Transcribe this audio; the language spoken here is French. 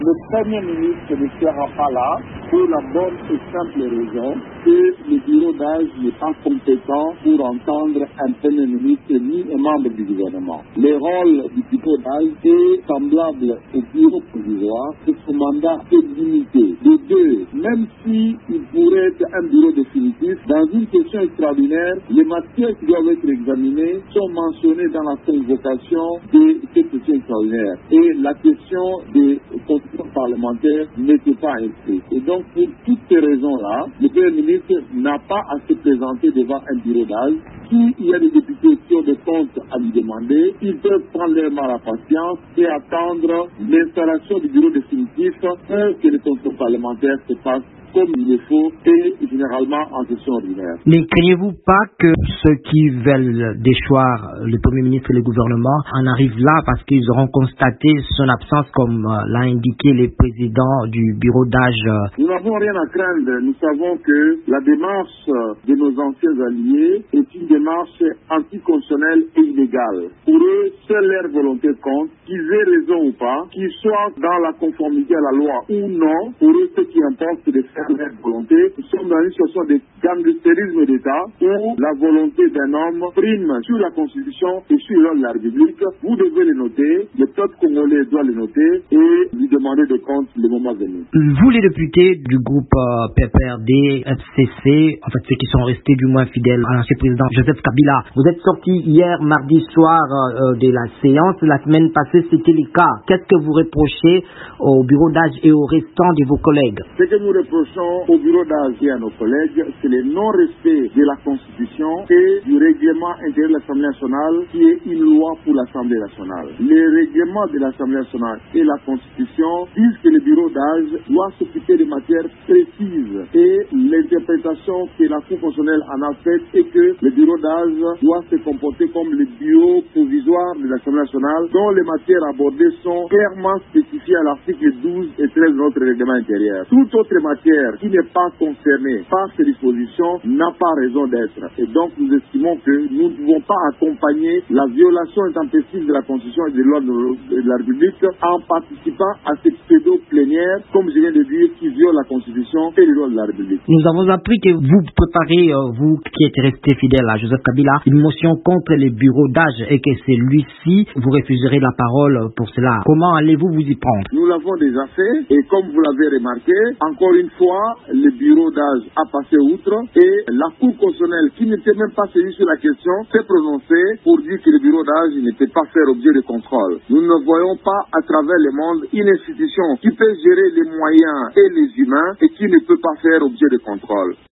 Le Premier ministre ne sera pas là pour la bonne et simple raison que le bureau d'âge n'est pas compétent pour entendre un Premier ministre ni un membre du gouvernement. Le rôle du bureau d'âge est semblable au bureau provisoire que son mandat est limité. De deux, même s'il pourrait être un bureau définitif, dans une question extraordinaire, les matières qui doivent être examinées sont mentionnées dans la convocation de cette question extraordinaire. Et la question des constitutions parlementaires n'était pas inscrite. Et donc, pour toutes ces raisons-là, le Premier ministre n'a pas à se présenter devant un bureau d'âge. S'il y a des députés qui ont des comptes à lui demander, ils peuvent prendre leur mal à patience et attendre l'installation du bureau définitif pour que les constitutions parlementaires se passent comme il le faut et généralement en session ordinaire. Ne craignez-vous pas que ceux qui veulent déchoir le Premier ministre et le gouvernement en arrivent là parce qu'ils auront constaté son absence comme l'a indiqué le président du bureau d'âge? Nous n'avons rien à craindre. Nous savons que la démarche de nos anciens alliés est une démarche anticonstitutionnelle et illégale. Pour eux, seule leur volonté compte, qu'ils aient raison ou pas, qu'ils soient dans la conformité à la loi ou non. Pour eux, ce qui importe, c'est de faire leur volonté. Nous sommes dans une situation de gangstérisme d'État où la volonté d'un homme prime sur la Constitution et sur l'ordre de la République. Vous devez le noter, le peuple congolais doit le noter et lui demander de compte le moment venu. Vous, les députés du groupe PPRD, FCC, en fait ceux qui sont restés du moins fidèles à l'ancien président Joseph Kabila, vous êtes sortis hier mardi soir de la séance. La semaine passée, c'était le cas. Qu'est-ce que vous reprochez au bureau d'âge et au restant de vos collègues? Ce que nous reprochons au bureau d'âge et à nos collègues, c'est le non-respect de la Constitution et du règlement intérieur de l'Assemblée nationale qui est une loi pour l'Assemblée nationale. Les règlements de l'Assemblée nationale et la Constitution disent que le bureau d'âge doit s'occuper de matières précises et l'interprétation que la Cour constitutionnelle en a faite est que le bureau d'âge doit se comporter comme le bureau provisoire de l'Assemblée nationale dont les matières abordées sont clairement spécifiées à l'article 12 et 13 de notre règlement intérieur. Toute autre matière qui n'est pas concernée par ces dispositions n'a pas raison d'être. Et donc nous estimons que nous ne pouvons pas accompagner la violation intempestive de la Constitution et de l'ordre de la République en participant à cette pseudo-plénière, comme je viens de dire, qui viole la Constitution et l'ordre de la République. Nous avons appris que vous préparez, vous qui êtes resté fidèle à Joseph Kabila, une motion contre les bureaux d'âge et que c'est lui-ci, vous refuserez la parole pour cela. Comment allez-vous vous y prendre? Nous l'avons déjà fait et comme vous l'avez remarqué, encore une fois, le bureau d'âge a passé outre et la Cour constitutionnelle, qui n'était même pas saisie sur la question, s'est prononcée pour dire que le bureau d'âge ne peut pas faire objet de contrôle. Nous ne voyons pas à travers le monde une institution qui peut gérer les moyens et les humains et qui ne peut pas faire objet de contrôle.